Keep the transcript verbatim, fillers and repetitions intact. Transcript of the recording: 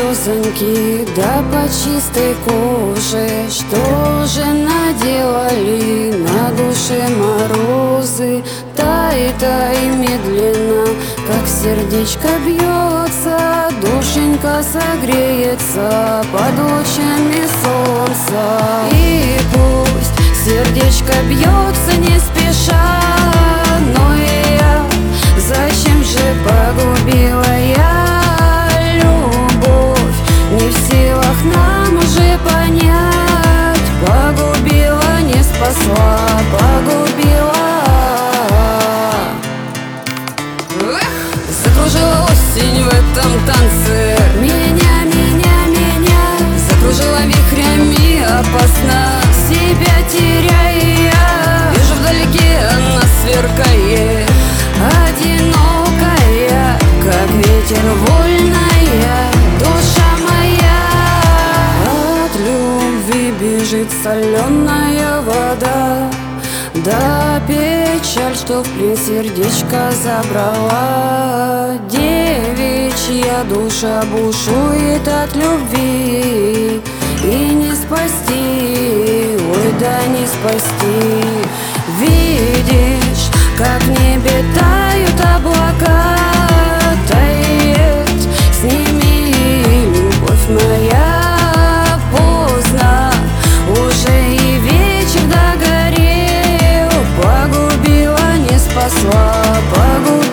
слезоньки, да по чистой коже. Что же наделали на душе морозы? Тай, тай, медленно, как сердечко бьется, душенька согреется под лучами солнца. И пусть сердечко бьется не спеша, но и я, зачем же погубила я любовь? Не в силах нам уже понять, погубила, не спасла, погубила. Закружила осень в этом танце, меня, меня, меня закружила вихрями опасно, себя теряя. Вижу вдалеке она сверкает, одинокая, как ветер вольная душа моя. От любви бежит соленая вода, да печаль, что в плен сердечко забрала. Девичья душа бушует от любви, и не спасти, ой, да не спасти. Видишь, как в небе тают облака, тает с ними любовь моя. Поздно, уже и вечер догорел, погубила, не спасла, погубила.